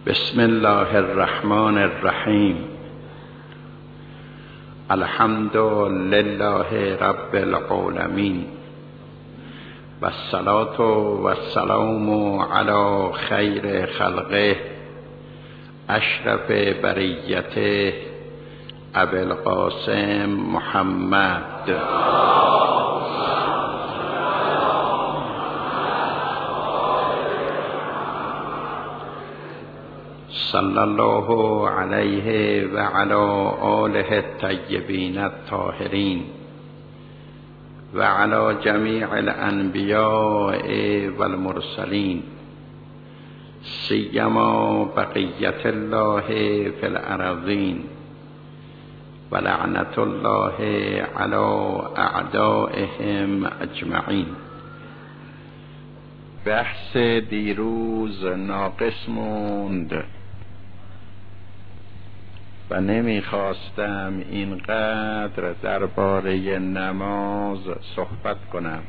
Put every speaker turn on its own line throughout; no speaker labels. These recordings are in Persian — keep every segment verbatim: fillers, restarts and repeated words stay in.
بسم الله الرحمن الرحیم. الحمد لله رب العالمین و الصلاة و السلام علی خیر خلقه اشرف بریته ابی القاسم محمد صلی الله علیه و علی آله الطیبین الطاهرین و علی جمیع الانبیاء والمرسلین سیما بقیت الله فی الارضین و لعنت الله علی اعدائهم اجمعین. بحث دیروز ناقص موند و نمیخواستم اینقدر درباره نماز صحبت کنم،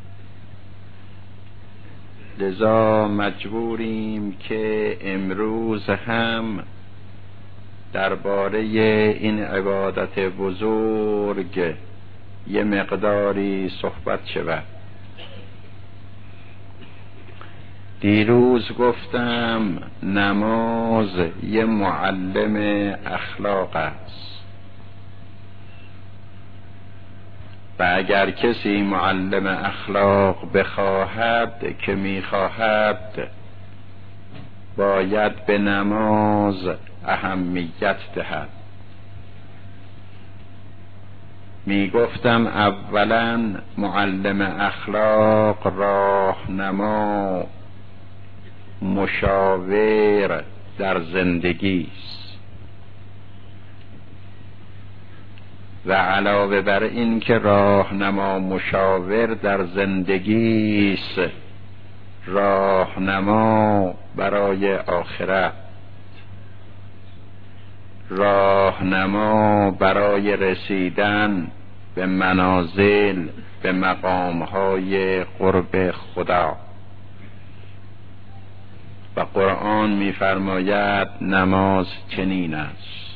لذا مجبوریم که امروز هم درباره این عبادت بزرگ یه مقداری صحبت شود. دیروز گفتم نماز یه معلم اخلاق است و اگر کسی معلم اخلاق بخواهد که میخواهد باید به نماز اهمیت دهد. میگفتم اولا معلم اخلاق راهنما مشاور در زندگی است و علاوه بر این که راهنما مشاور در زندگی است، راهنما برای آخرت، راهنما برای رسیدن به منازل، به مقامهای قرب خدا. و قرآن می‌فرماید نماز چنین است: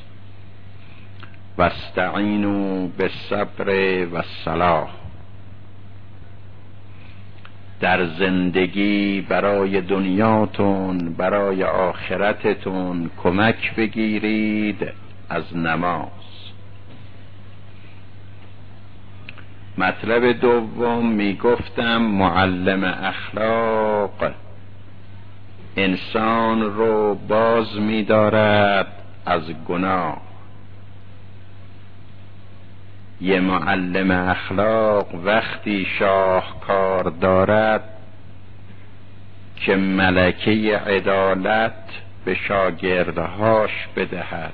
واستعینوا بالصبر والصلاة. در زندگی برای دنیاتون، برای آخرتتون کمک بگیرید از نماز. مطلب دوم میگفتم معلم اخلاق انسان رو باز می‌دارد از گناه. یه معلم اخلاق وقتی شاهکار دارد که ملکه عدالت به شاگردهاش بدهد،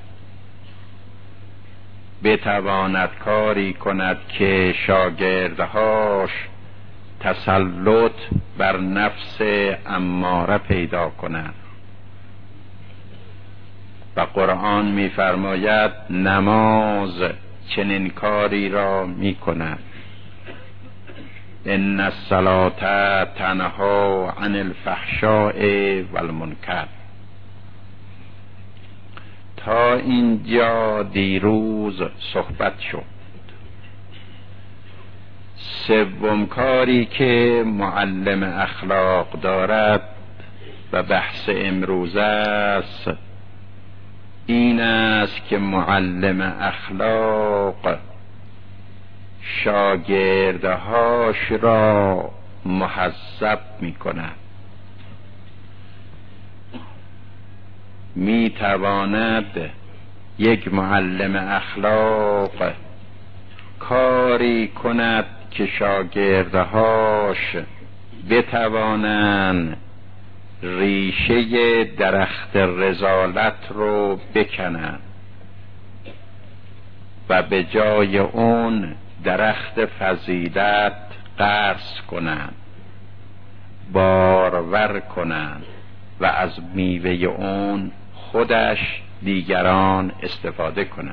بتواند کاری کند که شاگردهاش تسلط بر نفس اماره پیدا کنند. و قرآن می‌فرماید نماز چنین کاری را می‌کند: ان الصلاة تنهی عن الفحشاء والمنکر. تا اینجا دیروز صحبت شد. سوم کاری که معلم اخلاق دارد و بحث امروز است این است که معلم اخلاق شاگردهاش را مهذب می کند. می تواند یک معلم اخلاق کاری کند که شاگردهاش بتوانند ریشه درخت رذالت رو بکنند و به جای اون درخت فضیلت غرس کنند، بارور کنند و از میوه اون خودش دیگران استفاده کنند.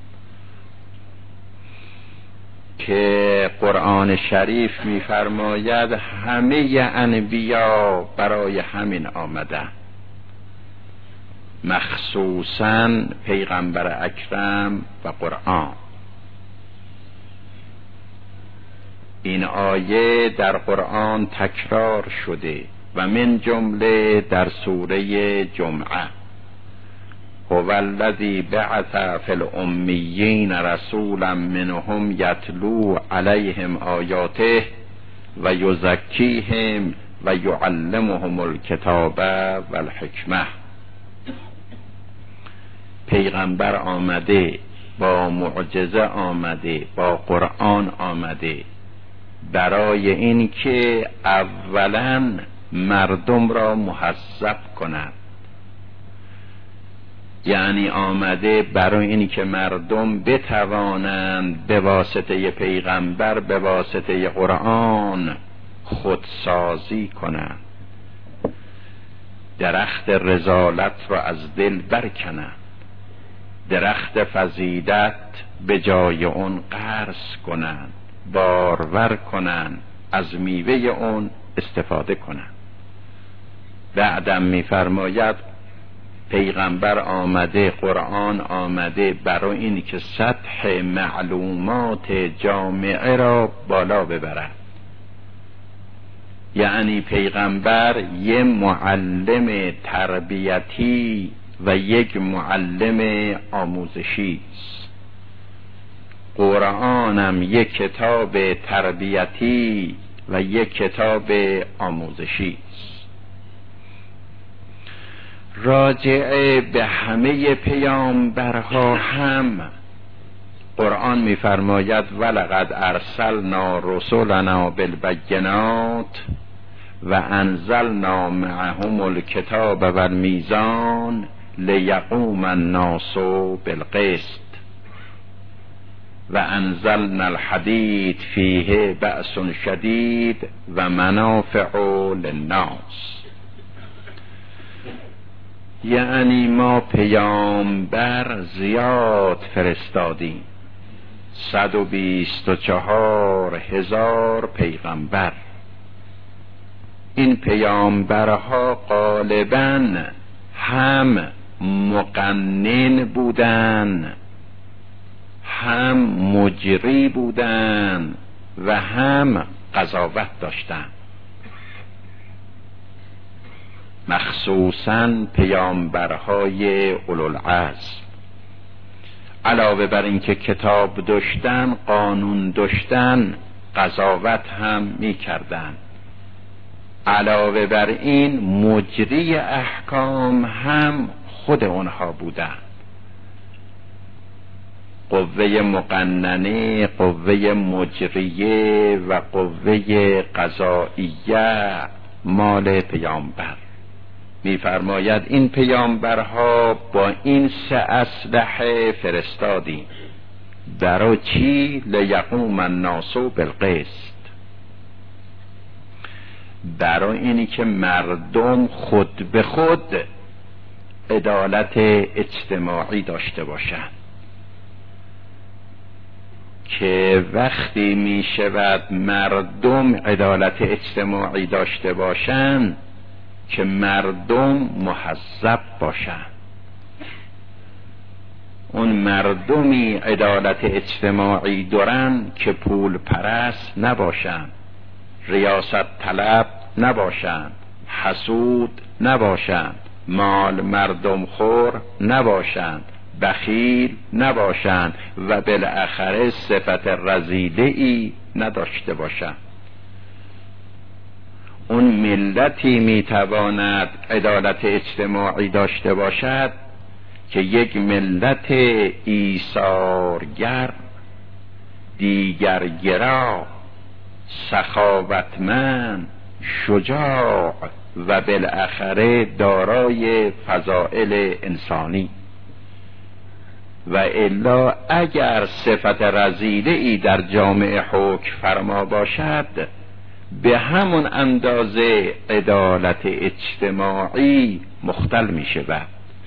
که قرآن شریف می‌فرماید همه انبیا برای همین آمدن. مخصوصاً پیغمبر اکرم و قرآن. این آیه در قرآن تکرار شده و من جمله در سوره جمعه. هو الذی بعث فی الامیین رسولا منهم یتلو علیهم آیاته و یزکیهم و یعلمهم الکتاب و الحکمه. پیغمبر آمده، با معجزه آمده، با قرآن آمده، برای این که اولا مردم را مهذب کند. یعنی آمده برای این که مردم بتوانند به واسطه پیغمبر، به واسطه قرآن خودسازی کنند، درخت رذالت را از دل برکنند، درخت فضیلت به جای اون غرس کنند، بارور کنند، از میوه اون استفاده کنند. بعدم می‌فرماید پیغمبر آمده، قرآن آمده برای این که سطح معلومات جامعه را بالا ببرد. یعنی پیغمبر یک معلم تربیتی و یک معلم آموزشی است. قرآنم یک کتاب تربیتی و یک کتاب آموزشی است. راجع به همه پیامبرها هم قرآن می‌فرماید ولقد ارسلنا رسلنا بالبینات و انزلنا معهم الکتاب و المیزان لیقوم الناس بالقسط و انزلنا الحدید فیه بأس شدید و منافع للناس. یعنی ما پیامبر زیاد فرستادیم، صد و بیست و چهار هزار پیغمبر. این پیامبرها غالباً هم مقنن بودن، هم مجری بودن و هم قضاوت داشتن. مخصوصاً پیامبرهای اولوالعزم علاوه بر اینکه کتاب داشتن، قانون داشتن، قضاوت هم می کردن. علاوه بر این مجری احکام هم خود اونها بودن. قوه مقننه، قوه مجریه و قوه قضاییه مال پیامبر. می‌فرماید این پیامبرها با این سه اسلحه فرستادیم. برای چی؟ لیقوم الناس بالقسط. برای اینی که مردم خود به خود عدالت اجتماعی داشته باشند. که وقتی می شود مردم عدالت اجتماعی داشته باشند که مردم مهذب باشند. اون مردمی عدالت اجتماعی دارن که پول پرست نباشند، ریاست طلب نباشند، حسود نباشند، مال مردم خور نباشند، بخیل نباشند و بالاخره صفت رذیله ای نداشته باشند. اون ملتی میتواند عدالت اجتماعی داشته باشد که یک ملت ایثارگر، دیگرگرا، سخاوتمند، شجاع و بالاخره دارای فضائل انسانی. و الا اگر صفت رذیله ای در جامعه حکم فرما باشد، به همون اندازه عدالت اجتماعی مختل می شود.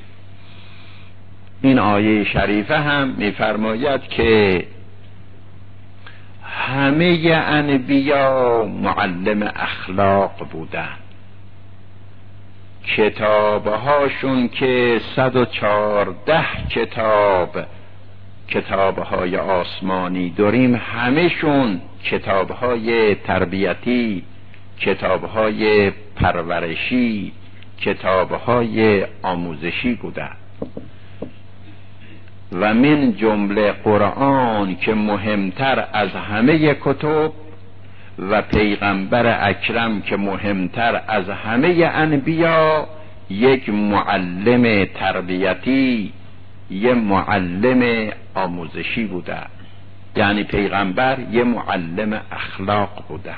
این آیه شریفه هم می فرماید که همه انبیا معلم اخلاق بودند. کتابهاشون که صد و چارده کتاب کتابهای آسمانی داریم، همشون کتابهای تربیتی، کتابهای پرورشی، کتابهای آموزشی بوده. و من جمله قرآن که مهمتر از همه کتب و پیغمبر اکرم که مهمتر از همه انبیا، یک معلم تربیتی، یک معلم آموزشی بوده. یعنی پیغمبر یک معلم اخلاق بوده.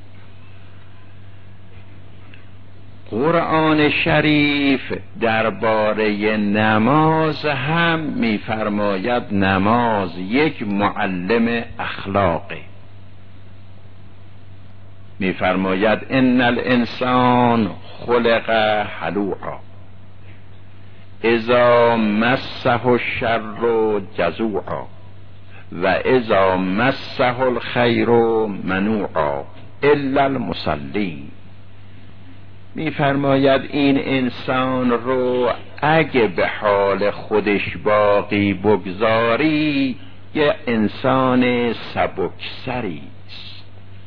قرآن شریف درباره نماز هم می‌فرماید نماز یک معلم اخلاقه. می‌فرماید ان الانسان خلق هلوعا اذا مسه الشر جزوعا و اذا مسه الخیر منوعا الا المصلین. می‌فرماید این انسان رو اگه به حال خودش باقی بگذاری یه انسان سبکسری است،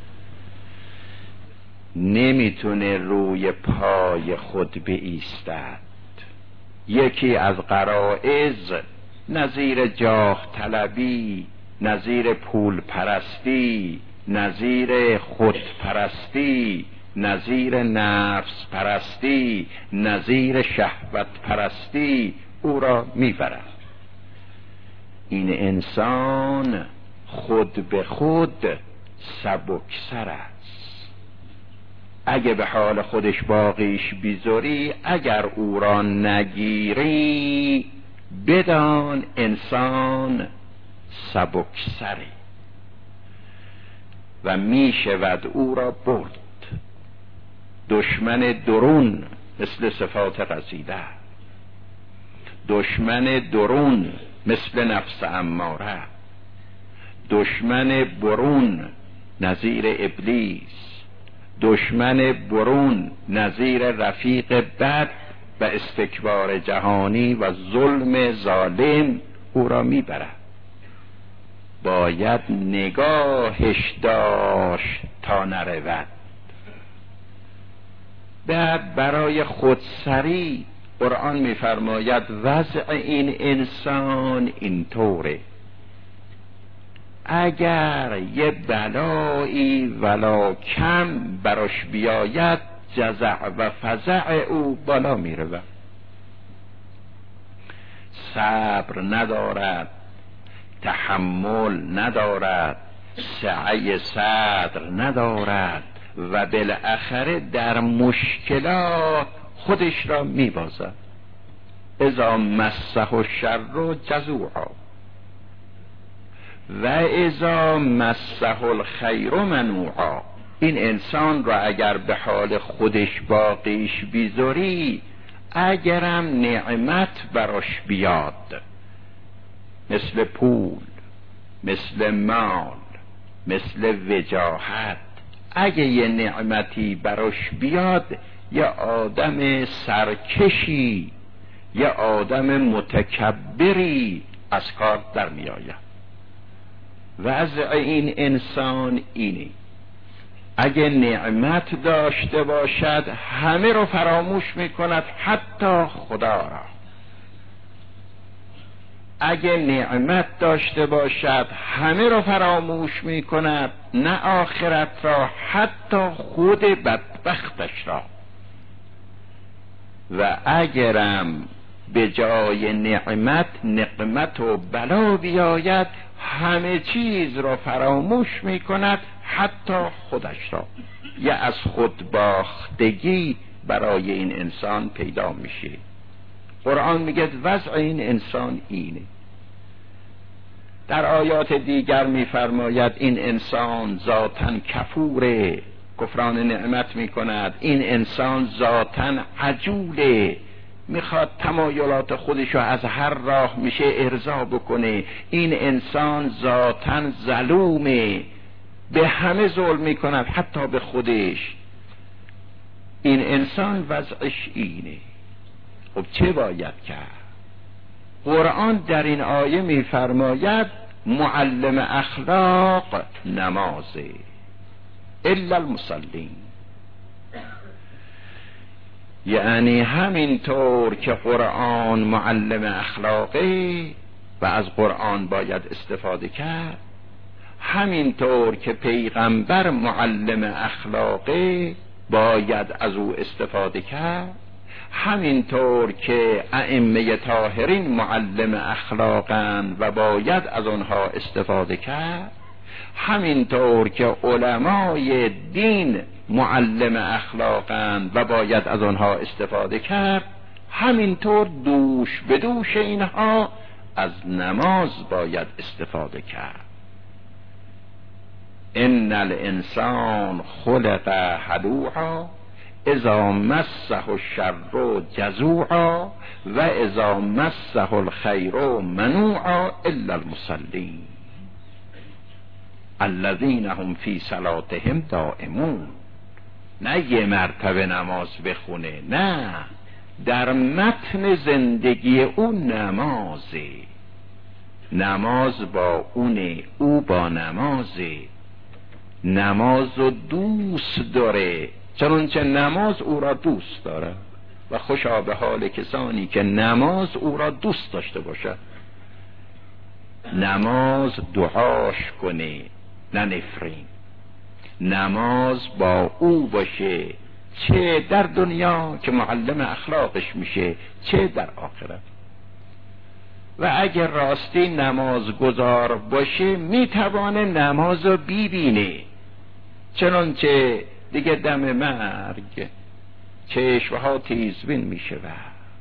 نمیتونه روی پای خود بایستد. یکی از غرایز نظیر جاه طلبی، نظیر پول پرستی، نظیر خود پرستی، نظیر نفس پرستی، نظیر شهوت پرستی او را میبرد. این انسان خود به خود سبکسر است. اگه به حال خودش باقیش بیذاری، اگر او را نگیری، بدان انسان سبکسری و میشود او را برد. دشمن درون مثل صفات غزیده، دشمن درون مثل نفس اماره، دشمن برون نظیر ابلیس، دشمن برون نظیر رفیق بد و استکبار جهانی و ظلم ظالم او را میبرد. باید نگاهش داشت تا نرود. بعد برای خودسری قرآن میفرماید وضع این انسان اینطوره: اگر یه بلایی ولا کم براش بیاید، جزع و فزع او بالا میره، صبر ندارد، تحمل ندارد، سعی صدر ندارد و بالاخره در مشکلات خودش را میبازد. اذا مسه الشر جزوعا و اذا مسه الخیر منوعا. این انسان را اگر به حال خودش باقیش بیذاری، اگرم نعمت براش بیاد، مثل پول، مثل مال، مثل وجاهت، اگه یه نعمتی براش بیاد، یه آدم سرکشی، یه آدم متکبری از کار در می آید. وضع این انسان اینه: اگه نعمت داشته باشد همه رو فراموش می کند، حتی خدا را. اگه نعمت داشته باشد همه رو فراموش می کند، نه آخرت را، حتی خود بدبختش را. و اگرم به جای نعمت نقمت و بلا بیاید، همه چیز را فراموش می کند، حتی خودش را. یا از خود باختگی برای این انسان پیدا میشه. قرآن میگه وضع این انسان اینه. در آیات دیگر میفرماید این انسان ذاتاً کفوره، کفران نعمت میکند. این انسان ذاتاً عجوله، میخواد تمایلات خودشو از هر راه میشه ارضا بکنه. این انسان ذاتاً ظلومه، به همه ظلم میکند، حتی به خودش. این انسان وضعش اینه. خب چه باید کرد؟ قرآن در این آیه میفرماید معلم اخلاق نمازه، الا المصلین. یعنی همینطور که قرآن معلم اخلاقه و از قرآن باید استفاده کرد، همینطور که پیغمبر معلم اخلاقه باید از او استفاده کرد، همینطور که ائمه طاهرین معلم اخلاقند و باید از آنها استفاده کرد، همینطور که علمای دین معلم اخلاقند و باید از آنها استفاده کرد، همینطور دوش به دوش اینها از نماز باید استفاده کرد. ان الانسان خلق هلوعا اذا مسه الشر جزوعا و اذا مسه الخیر منوعا الا المصلین الذین هم فی صلاتهم دائمون. نه یه مرتبه نماز بخونه، نه، در متن زندگی او نمازه. نماز با اونه، او با نمازه. نماز رو دوست داره، چنانچه نماز او را دوست داره و خوشا به حال کسانی که نماز او را دوست داشته باشد. نماز دعاش کنه، نه نفرین. نماز با او باشه، چه در دنیا که معلم اخلاقش میشه، چه در آخرت. و اگر راستی نماز گذار باشه میتوانه نماز رو بیبینه، چنانچه دیگه دم مرگ چشمها تیزبین میشود،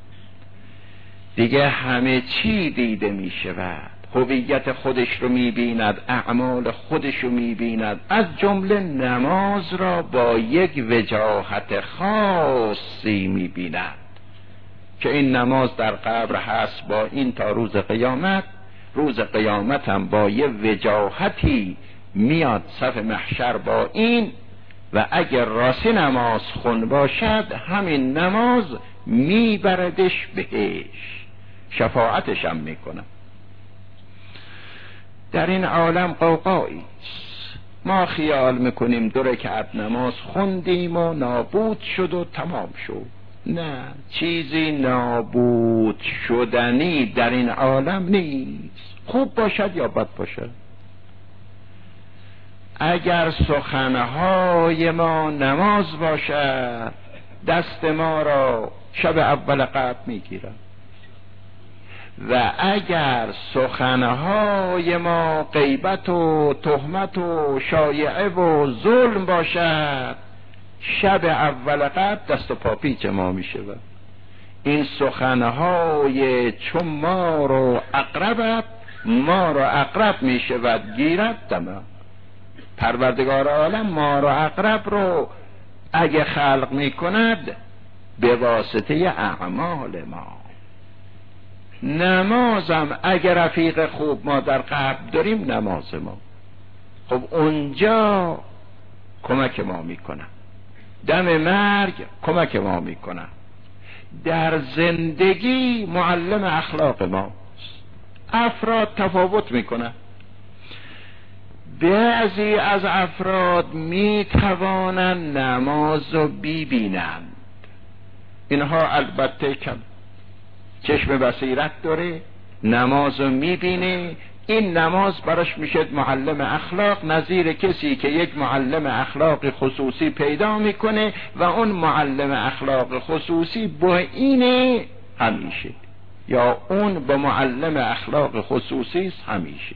دیگه همه چی دیده میشود، هویت خودش رو میبیند، اعمال خودش رو میبیند، از جمله نماز را با یک وجاهت خاصی میبیند که این نماز در قبر هست با این تا روز قیامت. روز قیامت هم با یه وجاهتی میاد صف محشر با این، و اگر راستی نماز خون باشد همین نماز میبردش بهش، شفاعتش هم میکنه. در این عالم قوقایی، ما خیال میکنیم دو رکعت نماز خوندیم و نابود شد و تمام شد. نه، چیزی نابود شدنی در این عالم نیست، خوب باشد یا بد باشد. اگر سخنهای ما نماز باشد، دست ما را شب اول قبل میگیرد، و اگر سخنهای ما غیبت و تهمت و شایعه و ظلم باشد، شب اول قبل دست و پا پیچ ما میشه. و این سخنهای چون ما رو اقربت، ما رو اقرب میشه و گیرد دم. پروردگار عالم ما رو اقرب رو اگه خلق میکند به واسطه اعمال ما. نمازم اگر رفیق خوب ما در قلب داریم، نماز ما خب اونجا کمک ما میکنه، دم مرگ کمک ما میکنه، در زندگی معلم اخلاق ماست. افراد تفاوت میکنه، بعضی از افراد میتوانند نماز رو ببینند، اینها البته کم چشم بصیرت داره، نماز رو میبینه، این نماز براش میشه معلم اخلاق، نظیر کسی که یک معلم اخلاق خصوصی پیدا میکنه و اون معلم اخلاق خصوصی با اینه همیشه، یا اون با معلم اخلاق خصوصی است همیشه.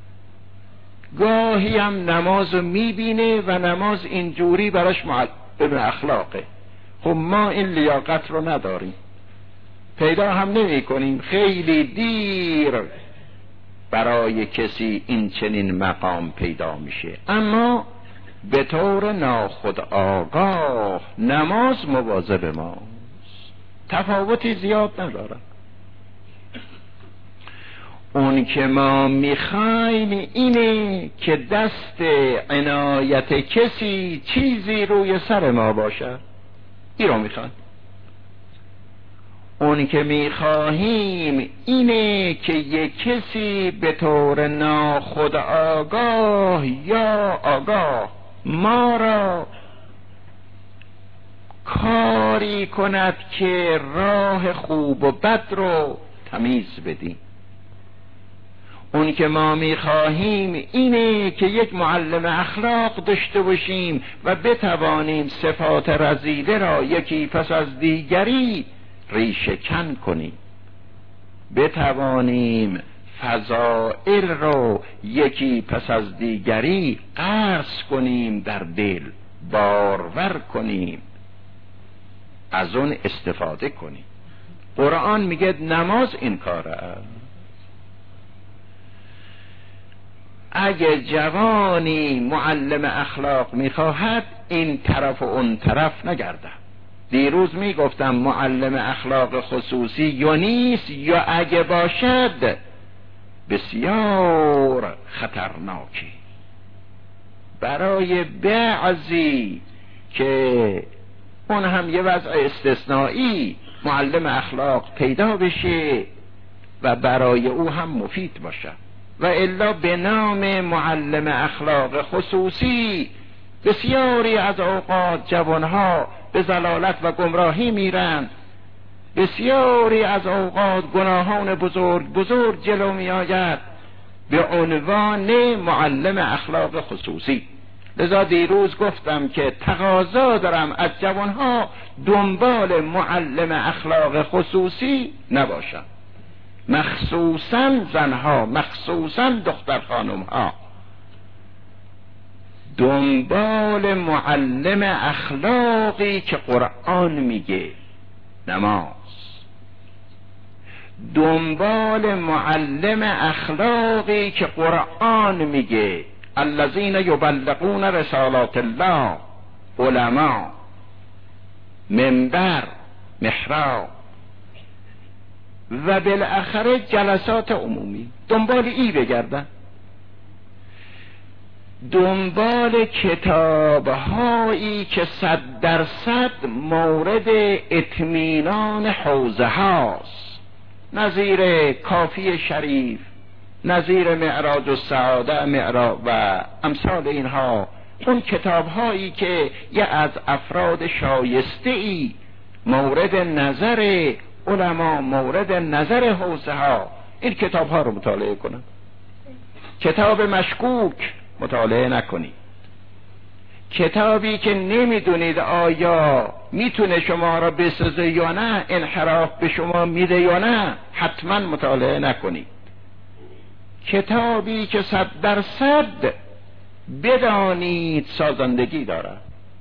گاهی هم نماز رو میبینه و نماز اینجوری براش معلم اخلاقه. خب ما این لیاقت رو نداریم، پیدا هم نمی کنیم، خیلی دیر برای کسی این چنین مقام پیدا میشه. اما به طور ناخودآگاه نماز مواظب ماست، تفاوتی زیاد نداره. اون که ما میخوایم اینه که دست عنایت کسی چیزی روی سر ما باشه. این رو میخواد. اون که میخواهیم اینه که یک کسی به طور ناخودآگاه یا آگاه ما را کاری کند که راه خوب و بد رو تمیز بدیم. اون که ما میخواهیم اینه که یک معلم اخلاق داشته باشیم و بتوانیم صفات رذیله را یکی پس از دیگری ریشه کن کنیم، بتوانیم فضائل رو یکی پس از دیگری غرس کنیم در دل، بارور کنیم، از اون استفاده کنیم. قرآن میگه نماز این کاره. اگه جوانی معلم اخلاق میخواهد این طرف و اون طرف نگرده. دیروز میگفتم معلم اخلاق خصوصی یا نیست، یا اگه باشد بسیار خطرناکی برای بعضی که اون هم یه وضع استثنایی معلم اخلاق پیدا بشه و برای او هم مفید باشه، و الا به نام معلم اخلاق خصوصی بسیاری از اوقات جوانها به ضلالت و گمراهی میرن، بسیاری از اوقات گناهان بزرگ بزرگ جلو می آید به عنوان معلم اخلاق خصوصی. لذا دیروز گفتم که تقاضا دارم از جوانها دنبال معلم اخلاق خصوصی نباشن، مخصوصا زنها، مخصوصا دختر خانمها، دنبال معلم اخلاقی که قرآن میگه نماز، دنبال معلم اخلاقی که قرآن میگه الذین یبلغون رسالات الله، علما، منبر، محراب و بالاخره جلسات عمومی، دنبال ای بگردن، دنبال کتابهایی که صد درصد مورد اطمینان حوزه هاست، نظیر کافی شریف، نظیر معراج السعاده معراج و امثال اینها، اون کتابهایی که یه از افراد شایسته ای مورد نظر علما، مورد نظر حوزه ها، این کتاب ها رو مطالعه کنن. کتاب مشکوک مطالعه نکنید، کتابی که نمیدونید آیا میتونه شما را بسازه یا نه، انحراف به شما میده یا نه، حتما مطالعه نکنید. کتابی که صد درصد بدانید سازندگی دارد،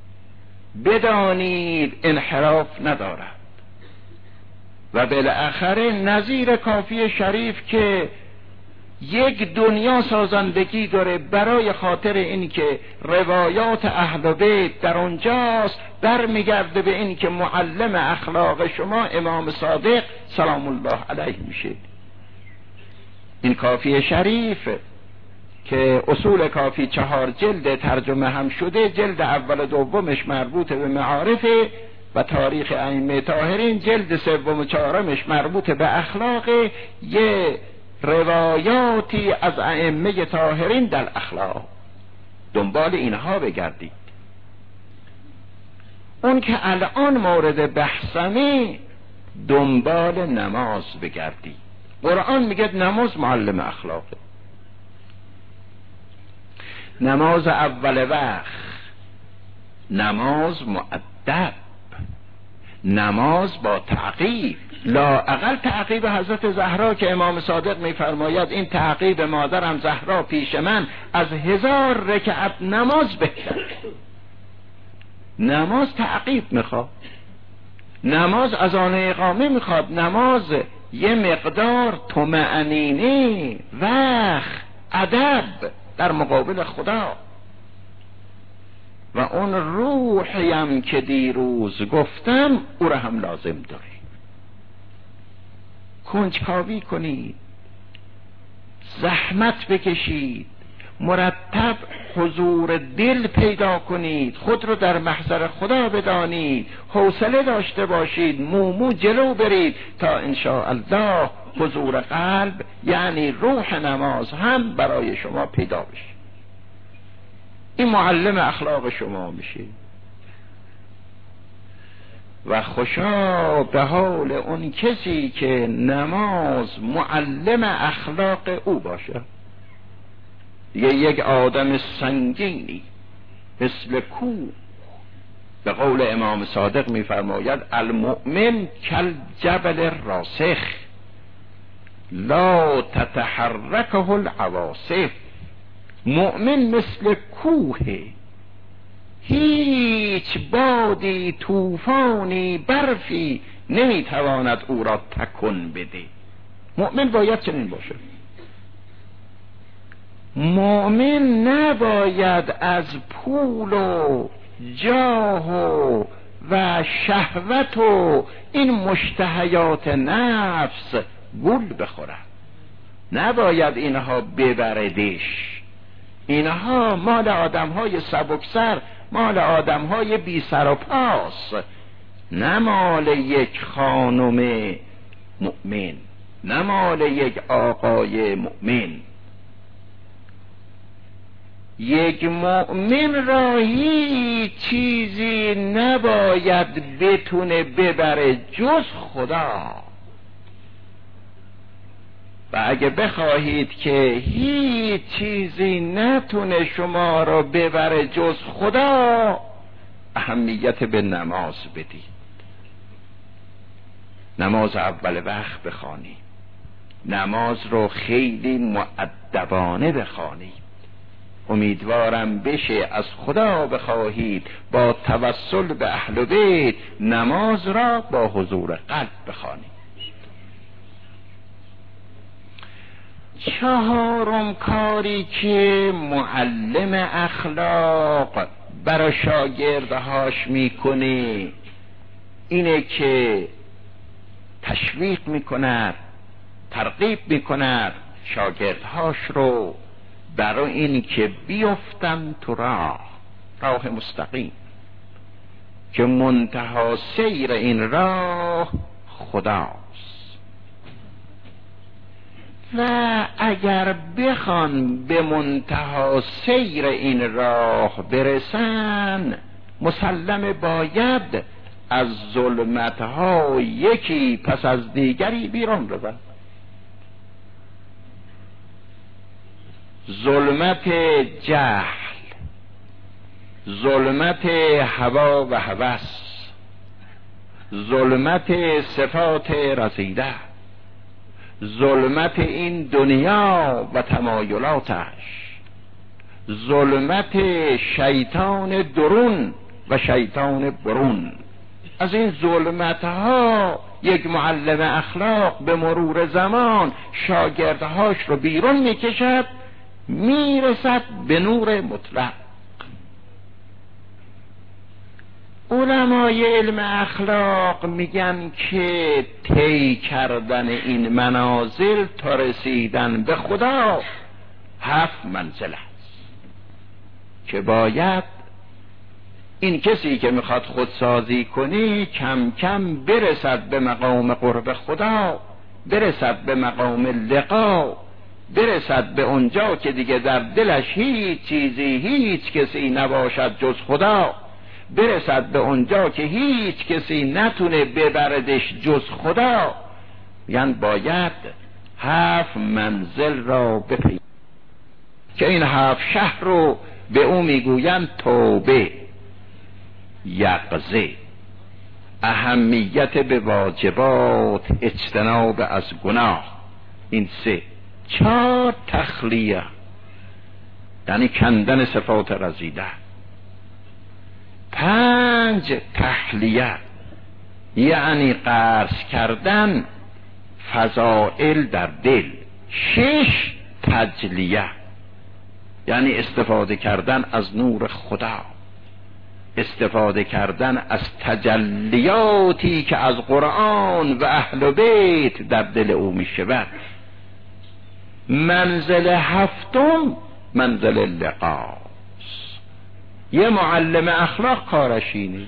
بدانید انحراف ندارد، و بالاخره نظیر کافی شریف که یک دنیا سازندگی داره برای خاطر این که روایات اهل بیت در اونجاست، برمیگرده به این که معلم اخلاق شما امام صادق سلام الله علیه میشه. این کافی شریف که اصول کافی چهار جلد ترجمه هم شده، جلد اول و دومش مربوط به معارفه و تاریخ ائمه طاهرین، جلد سوم و چهارمش مربوط به اخلاق، یه روایاتی از ائمه طاهرین در اخلاق، دنبال اینها بگردید. اون که الان مورد بحثمه دنبال نماز بگردید. قرآن میگه نماز معلم اخلاقه، نماز اول وقت، نماز مؤدب، نماز با تعقیب، لااقل تعقیب حضرت زهرا که امام صادق میفرماید این تعقیب مادرم زهرا پیش من از هزار رکعت نماز بهتر. نماز تعقیب میخواد، نماز اذان اقامه میخواد، نماز یه مقدار طمأنینه، وقت، ادب در مقابل خدا. و اون روحیم که دیروز گفتم او را هم لازم داره. کنجکاوی کنید، زحمت بکشید، مرتب حضور دل پیدا کنید، خود رو در محضر خدا بدانید، حوصله داشته باشید، مومو جلو برید تا انشاءالله حضور قلب یعنی روح نماز هم برای شما پیدا بشه. این معلم اخلاق شما میشه و خوشا به حال اون کسی که نماز معلم اخلاق او باشه. دیگه یک آدم سنگینی مثل کوه، به قول امام صادق میفرماید المؤمن کالجبل راسخ لا تتحرکه العواصف. مؤمن مثل کوه، هیچ بادی، طوفانی، برفی نمیتواند او را تکون بده. مؤمن باید چنین باشه. مؤمن نباید از پول و جاه و و شهوت و این مشتهیات نفس گول بخورد، نباید اینها ببردش. اینها مال آدمهای سبکسر، مال آدمهای بی سر و پاس، نه مال یک خانم مؤمن، نه مال یک آقای مؤمن. یک مؤمن را هیچ چیزی نباید بتونه ببره جز خدا. و اگه بخواهید که هیچ چیزی نتونه شما را ببره جز خدا، اهمیت به نماز بدید. نماز اول وقت بخوانید، نماز رو خیلی مؤدبانه بخوانید. امیدوارم بشه از خدا بخواهید با توسل به اهل بیت نماز را با حضور قلب بخوانید. چهارم کاری که معلم اخلاق برای شاگردهاش میکنه اینه که تشویق میکند، ترغیب میکند شاگردهاش رو برای این که بیفتن تو راه، راه مستقیم که منتها سیر این راه خداست. و اگر بخوان به منتها سیر این راه برسن، مسلم باید از ظلمتها یکی پس از دیگری بیرون روند. ظلمت جهل، ظلمت هوا و هوس، ظلمت صفات رزیده، ظلمت این دنیا و تمایلاتش، ظلمت شیطان درون و شیطان برون. از این ظلمتها یک معلم اخلاق به مرور زمان شاگردهاش رو بیرون میکشد، میرسد به نور مطلق. علمای علم اخلاق میگن که طی کردن این منازل تا رسیدن به خدا هفت منزل است که باید این کسی که میخواد خودسازی کنی کم کم برسد به مقام قرب خدا، برسد به مقام لقا، برسد به اونجا که دیگه در دلش هیچ چیزی، هیچ کسی نباشد جز خدا، برسد به اونجا که هیچ کسی نتونه ببردش جز خدا. یعنی باید هفت منزل را بپیماید که این هفت شهر رو به او میگویند توبه، یقظه، اهمیت به واجبات، اجتناب از گناه. این سه. چهار تخلیه، یعنی کندن صفات رزیده. پنج تحلیه، یعنی قرض کردن فضائل در دل. شش تجلیه، یعنی استفاده کردن از نور خدا، استفاده کردن از تجلیاتی که از قرآن و اهل بیت در دل او می شود. منزل هفتم منزل لقاست. یه معلم اخلاق کارش اینه،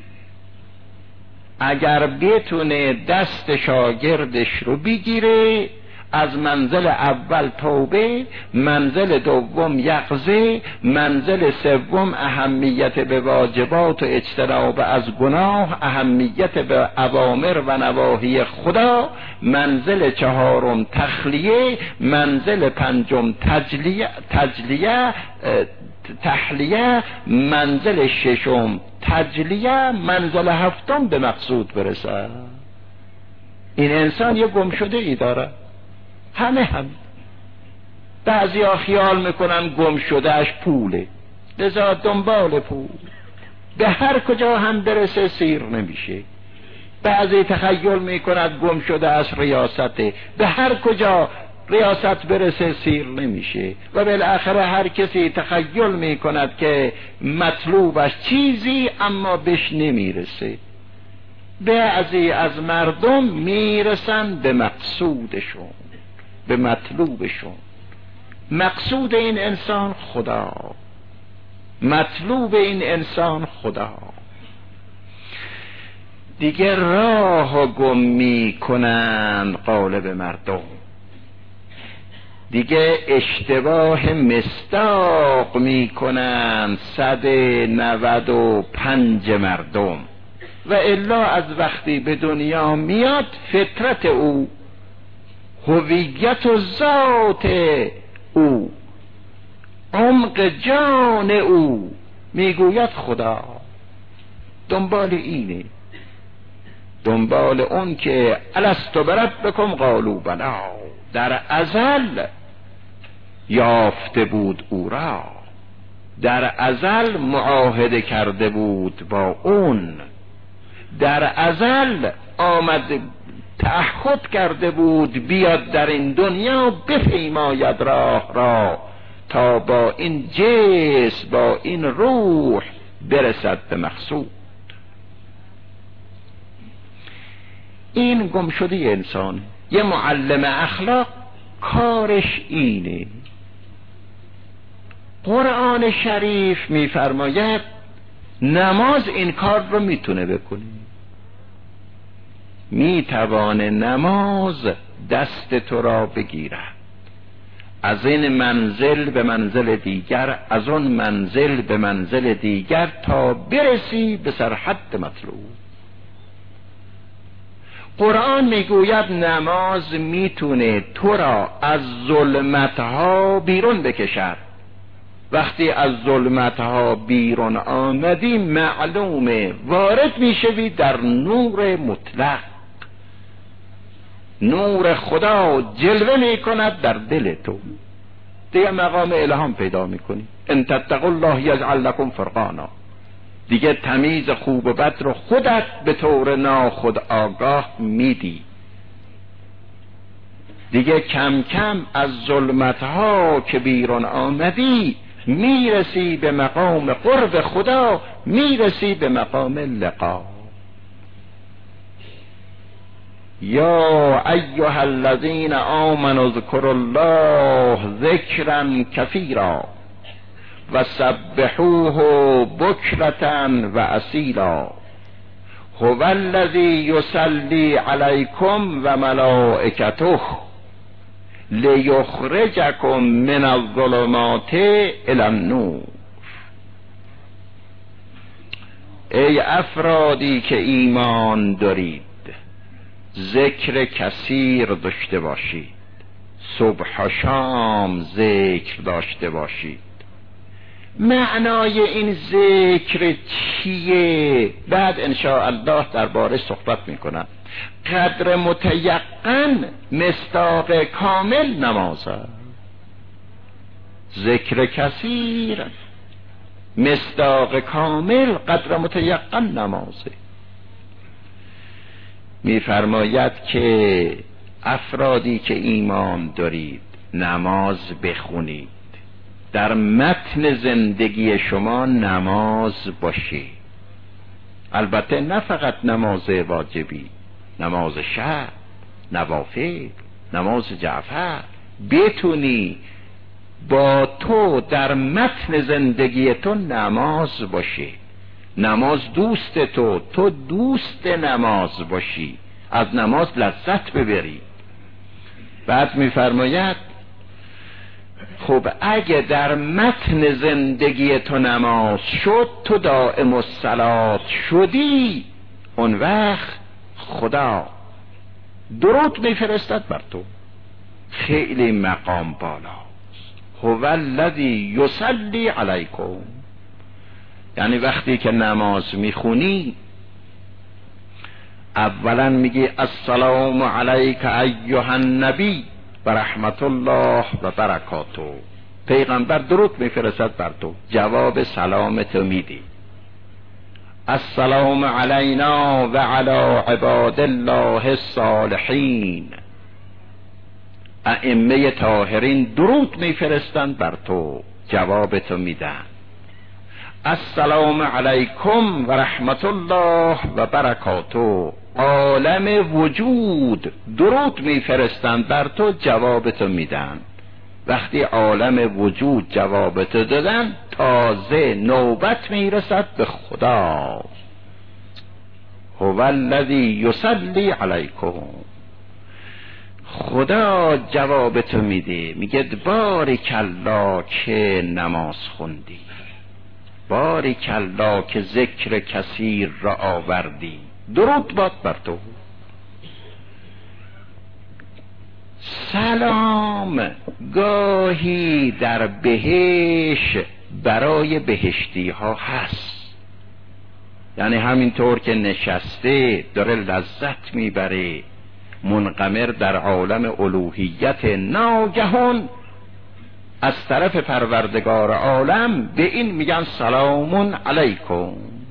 اگر بتونه دست شاگردش رو بگیره، از منزل اول توبه، منزل دوم یقظه، منزل سوم اهمیت به واجبات و اجتناب از گناه، اهمیت به اوامر و نواهی خدا، منزل چهارم تخلیه، منزل پنجم تجلیه تجلیه تحلیه، منزل ششم تجلیه، منزل هفتم به مقصود برسه. این انسان یه گم شده ای داره، همه هم بعضی ها خیال میکنن گم شدهش پوله، لذا دنبال پول، به هر کجا هم برسه سیر نمیشه. بعضی تخیل میکند گم شده از ریاسته، به هر کجا ریاست برسه سیر نمیشه. و بالاخره هر کسی تخیل میکند که مطلوبش چیزی اما بهش نمیرسه. بعضی از مردم میرسن به مقصودشون، به مطلوبشون. مقصود این انسان خدا، مطلوب این انسان خدا. دیگه راه گم می کنن قالب مردم، دیگه اشتباه مصداق می کنن صد نود و پنج مردم. و الا از وقتی به دنیا میاد فطرت او، هویت و ذات او، عمق جان او میگوید خدا. دنبال اینه، دنبال اون که الستو بربکم قالوا بلی، در ازل یافته بود او را، در ازل معاهده کرده بود با اون، در ازل آمد تعهد کرده بود بیاد در این دنیا بپیماید راه را تا با این جسم، با این روح برسد به مقصود. این گم شده انسان. یه معلم اخلاق کارش اینه. قرآن شریف میفرماید نماز این کار رو میتونه بکنه، میتوانه نماز دست تو را بگیرد، از این منزل به منزل دیگر، از اون منزل به منزل دیگر، تا برسی به سرحد مطلوب. قرآن میگوید نماز میتونه تو را از ظلمتها بیرون بکشد. وقتی از ظلمتها بیرون آمدی معلومه وارد میشوی در نور مطلق. نور خدا جلوه میکند در دل تو، دیگه مقام الهام پیدا میکنی. ان تتقوا الله یجعل لكم فرقانا. دیگه تمیز خوب و بد رو خودت به طور ناخود آگاه میدی. دیگه کم کم از ظلمتها که بیرون آمدی میرسی به مقام قرب خدا، میرسی به مقام لقا. یا ایها الذین آمنوا اذکروا الله ذکرا کثیرا و سبحوه بکرة و اصیلا هو الذی یصلی علیکم و ملائکته لیخرجکم من الظلمات الی النور. ای افرادی که ایمان دارید، ذکر کثیر داشته باشید، صبح و شام ذکر داشته باشید. معنای این ذکر چیه؟ بعد انشاءالله درباره صحبت میکنم. قدر متیقن مصداق کامل نمازه. ذکر کثیر مصداق کامل قدر متیقن نمازه. میفرماید که افرادی که ایمان دارید نماز بخونید، در متن زندگی شما نماز باشی. البته نه فقط نماز واجبی، نماز شب، نوافل، نماز جعفر. بتونی با تو در متن زندگی تو نماز باشه، نماز دوست تو، تو دوست نماز باشی، از نماز لذت ببری. بعد میفرماید خب اگه در متن زندگی تو نماز شد، تو دائم الصلات شدی، اون وقت خدا درود میفرستد بر تو. خیلی مقام بالاست. هو الذی یصلی علیکم، یعنی وقتی که نماز میخونی اولا میگی السلام علیک ایها النبی و رحمت الله و برکاته، پیغمبر درود میفرستد بر تو، جواب سلام تو میدی. السلام علینا و علی عباد الله الصالحین، ائمه طاهرین درود میفرستند بر تو، جواب تو میدن. السلام علیکم و رحمت الله و برکاته، عالم وجود درود میفرستند بر تو، جواب تو میدن. وقتی عالم وجود جواب تو دادن، تازه نوبت میرسد به خدا. هو الذی یصلی علیکم، خدا جواب تو میده، میگه بارکالله که نماز خوندی، بارکالله که ذکر کثیر را آوردی، درود باد بر تو. سلام گاهی در بهش برای بهشتی ها هست، یعنی همینطور که نشسته داره لذت میبره، منقمر در عالم الوهیت، ناگهان از طرف پروردگار عالم به این میگن سلام علیکم،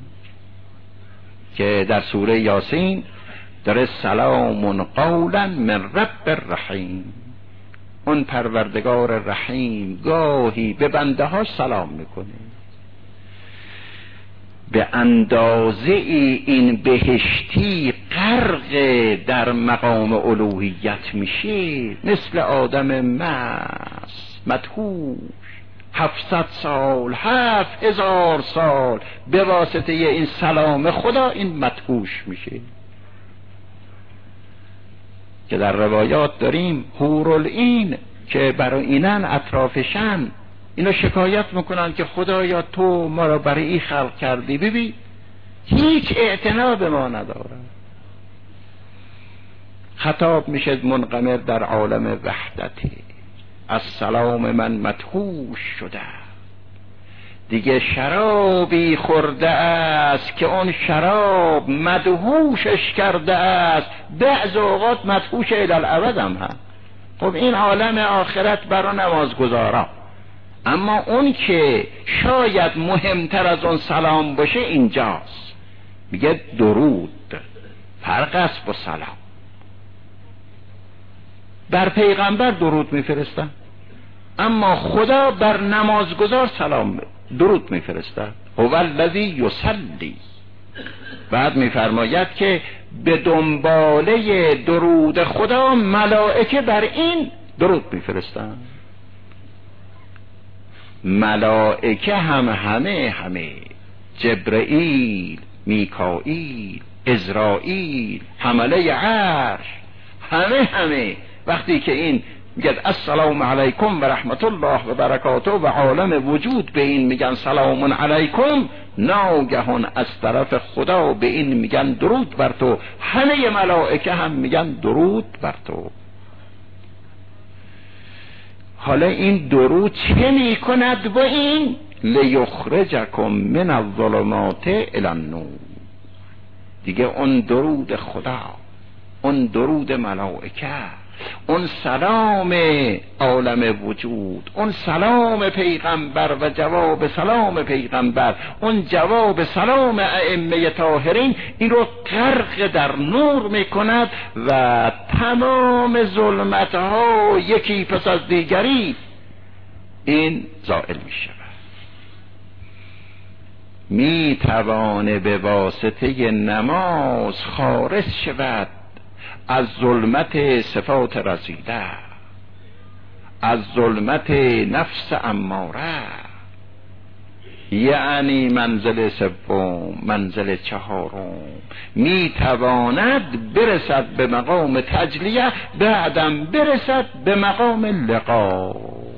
که در سوره یاسین داره سلام قولا من رب رحیم. اون پروردگار رحیم گاهی به بنده ها سلام میکنه. به اندازه این بهشتی غرق در مقام الوهیت میشه، مثل آدم مست مدهوش هفتصد سال، هفت هزار سال به واسطه این سلام خدا این مدهوش میشه. که در روایات داریم حورالعین که برای اینن اطرافشن، اینا شکایت میکنن که خدایا تو ما را برای این خلق کردی، ببین هیچ اعتنا به ما ندارن. خطاب میشه منقمر در عالم وحدته، از سلام من مدهوش شده، دیگه شرابی خورده است که اون شراب مدهوشش کرده است، بعض اوقات مدهوش الالعبد هم هست. خب این عالم آخرت برای نمازگزارا، اما اون که شاید مهمتر از اون سلام باشه اینجاست، میگه درود، فرق است با سلام. بر پیغمبر درود میفرستن، اما خدا بر نمازگزار سلام درود میفرستد. هو الذی یصلی. بعد میفرماید که به دنباله درود خدا ملائکه بر این درود میفرستن. ملائکه هم همه همه جبرئیل، میکائیل، عزرائیل، حمله عرش، همه همه وقتی که این میگه السلام علیکم و رحمت الله و برکاته و عالم وجود به این میگن سلام علیکم، ناگهان از طرف خدا به این میگن درود بر تو، همه ملائکه هم میگن درود بر تو. حالا این درود چه میکند با این؟ لیخرجکم من الظلمات الی النور. دیگه اون درود خدا، اون درود ملائکه، اون سلام عالم وجود، اون سلام پیغمبر و جواب سلام پیغمبر، اون جواب سلام ائمه طاهرین، این رو غرق در نور میکند و تمام ظلمتها یکی پس از دیگری این زائل میشود. میتوانه به واسطه نماز خارج شود از ظلمت صفات رزیده، از ظلمت نفس اماره، یعنی منزل سوم، منزل چهارم، می تواند برسد به مقام تجلیه، بعدم برسد به مقام لقا.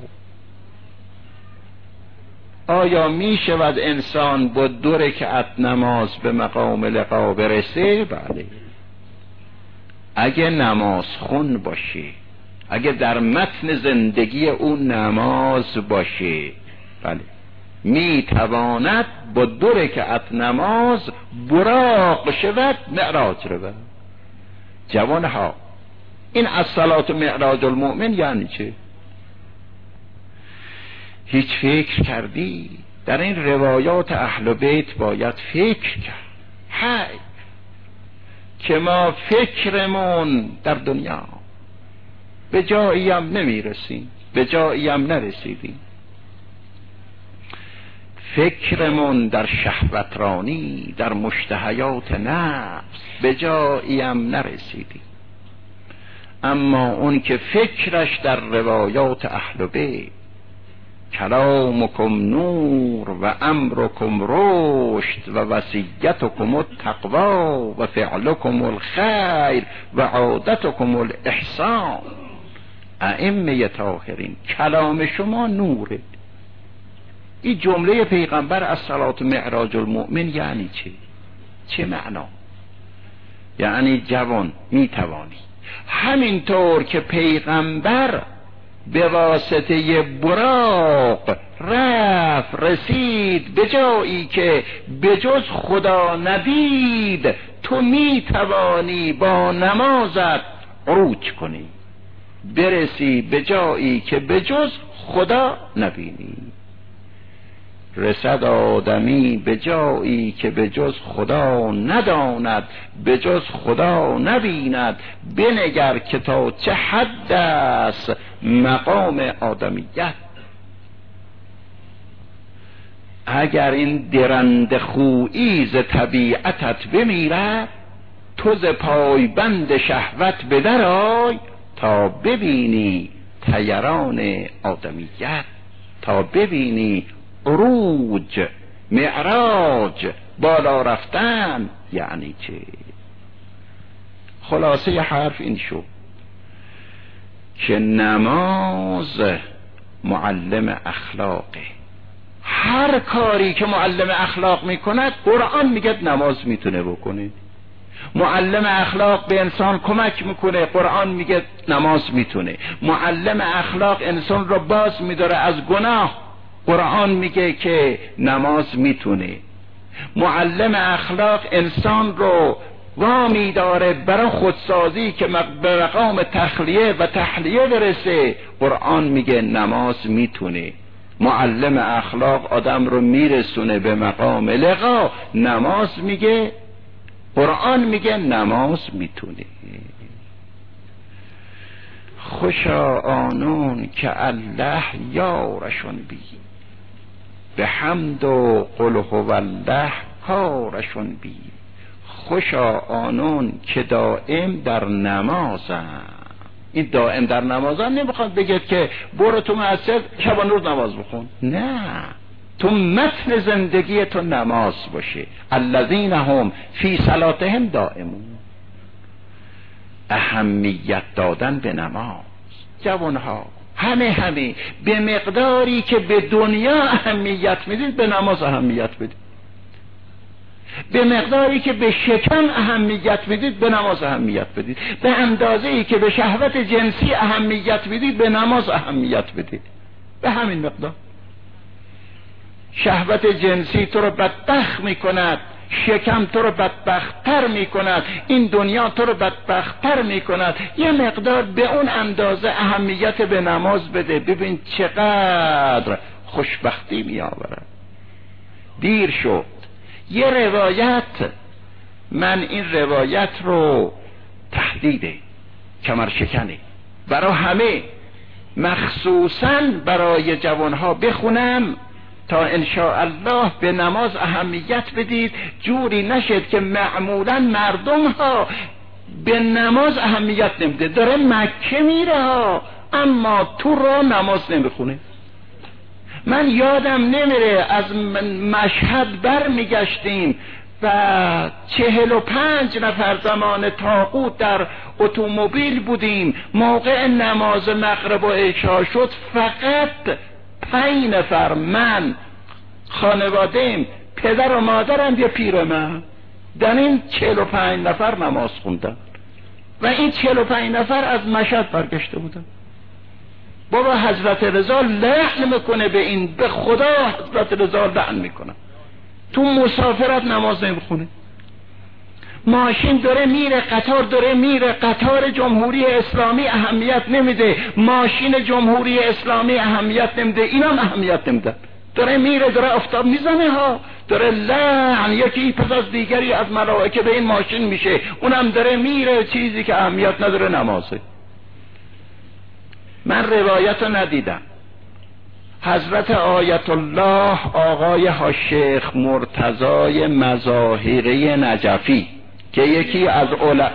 آیا می شود انسان با دو رکعت نماز به مقام لقا برسه؟ بله، اگه نماز خون باشه، اگه در متن زندگی اون نماز باشه، بله می تواند با دو رکعت نماز براق شود معراج رو. جوانها، این الصلاة معراج المؤمن یعنی چه؟ هیچ فکر کردی؟ در این روایات اهل بیت باید فکر کرد. هی که ما فکرمون در دنیا به جایی هم نمیرسیم، به جایی هم نرسیدیم. فکرمون در شهوترانی، در مشتهیات نفس به جایی هم نرسیدیم. اما اون که فکرش در روایات اهل بیت، کلامکم نور و امرکم رشد و وصیتکم التقوا و فعلکم الخیر و عادتکم الاحسان، ائمه طاهرین، کلام شما نوره. این جمله پیغمبر از صلات معراج المؤمن یعنی چه؟ چه معنا؟ یعنی جوان میتوانی همینطور که پیغمبر به واسطه براق رفت رسید به جایی که به جز خدا ندید، تو میتوانی با نمازت عروج کنی، برسی به جایی که به جز خدا نبینی. رسد آدمی به جایی که به جز خدا نداند، به جز خدا نبیند. بنگر که تا چه حد است مقام آدمیت. اگر این درنده خویی ز طبیعتت بمیرد، تو ز پایبند شهوت بدر آی، تا ببینی طیران آدمیت، تا ببینی عروج، معراج، بالا رفتن یعنی چه. خلاصه حرف این شو که نماز معلم اخلاقه. هر کاری که معلم اخلاق میکند قرآن میگه نماز میتونه بکنه. معلم اخلاق به انسان کمک میکنه، قرآن میگه نماز میتونه. معلم اخلاق انسان رو باز میداره از گناه، قرآن میگه که نماز میتونه. معلم اخلاق انسان رو وامی داره برای خودسازی که به مقام تخلیه و تحلیه برسه، قرآن میگه نماز میتونه. معلم اخلاق آدم رو میرسونه به مقام لقا، نماز میگه، قرآن میگه نماز میتونه. خوشا آنون که الله یارشون بی، به حمد و قل هو الله کارشون بی. خوشا آنون که دائم در نمازن. این دائم در نمازن نمیخواد بگید که برو تو مسجد شب نور نماز بخون، نه، تو متن زندگی تو نماز باشه. الذین هم فی صلاتهم دائمون. اهمیت دادن به نماز. جوانها همه همه به مقداری که به دنیا اهمیت میدید به نماز اهمیت بدید. به مقداری که به شکم اهمیت میدید به نماز اهمیت بدید. به اندازه‌ای که به شهوت جنسی اهمیت میدید به نماز اهمیت بدید. به همین مقدار. شهوت جنسی تو رو بدبخت میکند، شکم تو رو بدبخت‌تر میکند، این دنیا تو رو بدبخت‌تر میکند. یه مقدار به اون اندازه اهمیت به نماز بده، ببین چقدر خوشبختی میآورد. دیر شد. یه روایت، من این روایت رو تهدیده، کمر شکنه، برای همه مخصوصاً برای جوانها بخونم تا انشاءالله به نماز اهمیت بدید. جوری نشد که معمولا مردم ها به نماز اهمیت نمیده. داره مکه میره ها، اما تو را نماز نمیخونه. من یادم نمیره از مشهد بر میگشتیم و چهل و پنج نفر زمان طاغوت در اتومبیل بودیم، موقع نماز مغرب و عشا شد، فقط پنج نفر، من، خانواده‌ام، پدر و مادرم، یه پیر من، در این چهل و پنج نفر نماز خوندن و این چهل و پنج نفر از مشهد برگشته بودن. بابا حضرت رضا لعن میکنه به این، به خدا حضرت رضا لعن میکنه. تو مسافرت نماز نمیخونه. ماشین داره میره، قطار داره میره، قطار جمهوری اسلامی اهمیت نمیده، ماشین جمهوری اسلامی اهمیت نمیده، اینم اهمیت نمیده، داره میره، داره آفتاب میزنه ها، داره لعن یکی پس از دیگری از ملائکه به این ماشین میشه، اونم داره میره، چیزی که اهمیت نداره نمازه. من روایت رو ندیدم. حضرت آیت الله آقای شیخ مرتضای مظاهری نجفی که یکی از علماء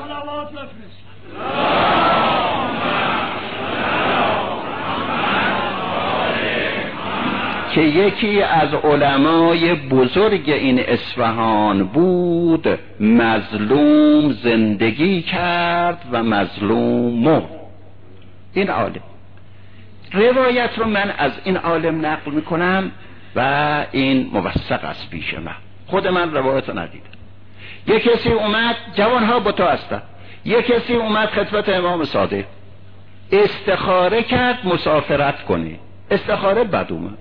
که یکی از علمای بزرگ این اصفهان بود، مظلوم زندگی کرد و مظلوم مرد. این عالم، روایت رو من از این عالم نقل میکنم و این موثق است پیش من، خود من روایت رو ندیدم. یک کسی اومد، جوانها با تو هستن، یک کسی اومد خدمت امام صادق استخاره کرد مسافرت کنی. استخاره بد اومد.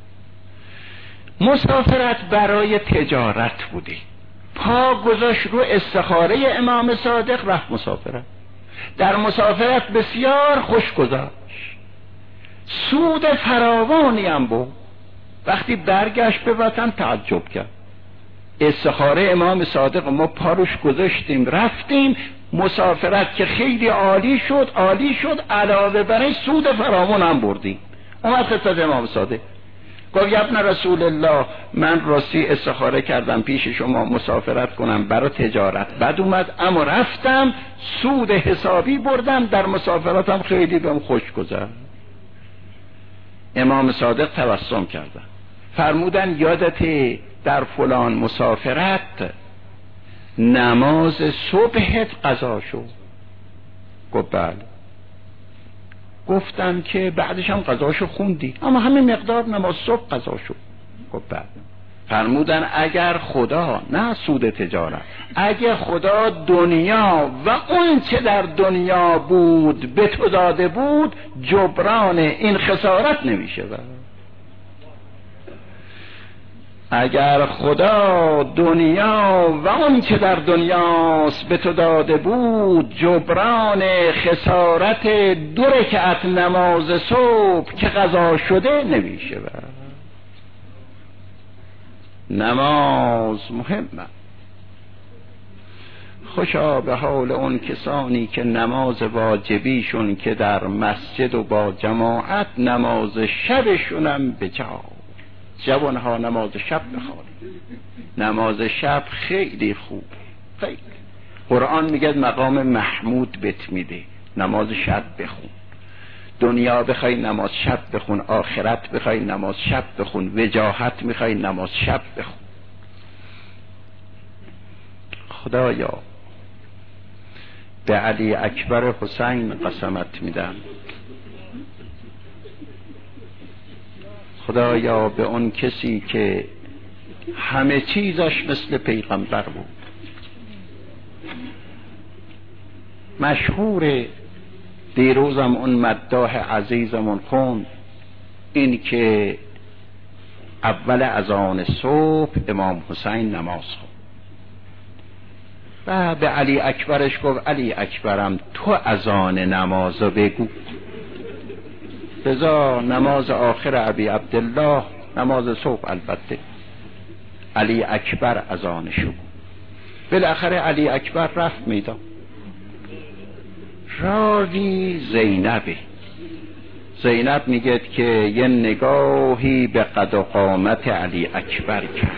مسافرت برای تجارت بودی، پا گذاشت رو استخاره امام صادق، رفت مسافرت. در مسافرت بسیار خوش گذشت، سود فراوانی هم بود. وقتی برگشت به وطن تعجب کرد، استخاره امام صادق ما پاروش گذاشتیم رفتیم مسافرت که خیلی عالی شد عالی شد علاوه بر این سود فراوان هم بردیم. اومد خدمت امام صادق گفت یا ابن رسول الله، من راستی استخاره کردم پیش شما مسافرت کنم برای تجارت، بعد اومد اما رفتم سود حسابی بردم، در مسافرتم خیلی بهم خوش گذشت. امام صادق تبسم کردن، فرمودن یادت در فلان مسافرت نماز صبحت قضا شد؟ گفت بله. گفتم که بعدش هم قضاشو خوندی؟ اما همین مقدار نماز صبح قضا شد. گفت بله. فرمودن اگر خدا، نه سود تجارت، اگر خدا دنیا و اون چه در دنیا بود به تو داده بود، جبران این خسارت نمیشه. اگر خدا دنیا و اون چه در دنیاست به تو داده بود، جبران خسارت دو رکعت نماز صبح که قضا شده نمیشه. نماز مهمه. خوشا به حال اون کسانی که نماز واجبیشون که در مسجد و با جماعت، نماز شبشونم به جا. جوانها نماز شب بخوانید، نماز شب خیلی خوب، خیلی. قرآن میگه مقام محمود بت میده، نماز شب بخون. دنیا بخوای نماز شب بخون، آخرت بخوای نماز شب بخون، وجاهت میخوای نماز شب بخون. خدایا به علی اکبر حسین قسمت میدم، خدایا به اون کسی که همه چیزش مثل پیغمبر بود. مشهور دیروزم اون مداح عزیزمون خوند، این که اول اذان صبح امام حسین نماز خوند و به علی اکبرش گفت علی اکبرم تو اذان نمازو بگو. رضا نماز آخر ابی عبدالله نماز صبح، البته علی اکبر اذانشو. بالاخره علی اکبر رفت میدان. راوی زینبه، زینب میگه که یه نگاهی به قد و قامت علی اکبر کرد،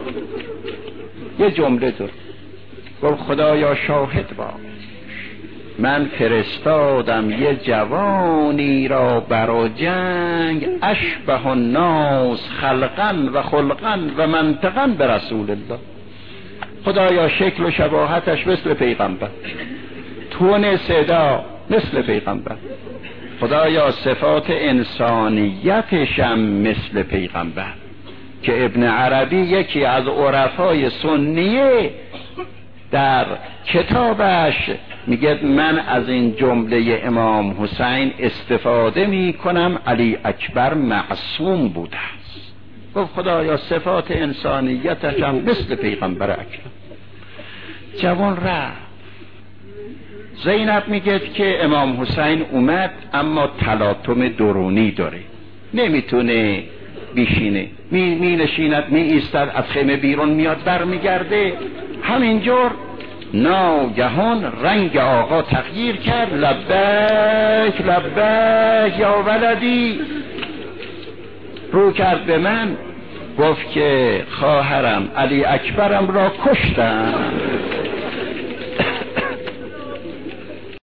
یه جمله دور گفت خدایا شاهد باش من فرستادم یه جوانی را برا جنگ، اشبه الناس خلقا و خلقا و منطقا به رسول الله. خدایا شکل و شباهتش مثل پیغمبر، تون صدا مثل پیغمبر، خدایا صفات انسانیتش هم مثل پیغمبر. که ابن عربی یکی از عرفای سنیه در کتابش میگه من از این جمله امام حسین استفاده میکنم، علی اکبر معصوم بوده است. گفت خدایا صفات انسانیتش هم مثل پیغمبر اکرم. جوان رفت. زینب میگه که امام حسین اومد اما تلاطم درونی داره، نمیتونه بیشینه، می, می نشیند، می ایستد، از خیمه بیرون میاد بر میگرده. همینجور ناگهان رنگ آقا تغییر کرد، لبیک لبیک یا ولدی، رو کرد به من، گفت که خواهرم علی اکبرم را کشتن.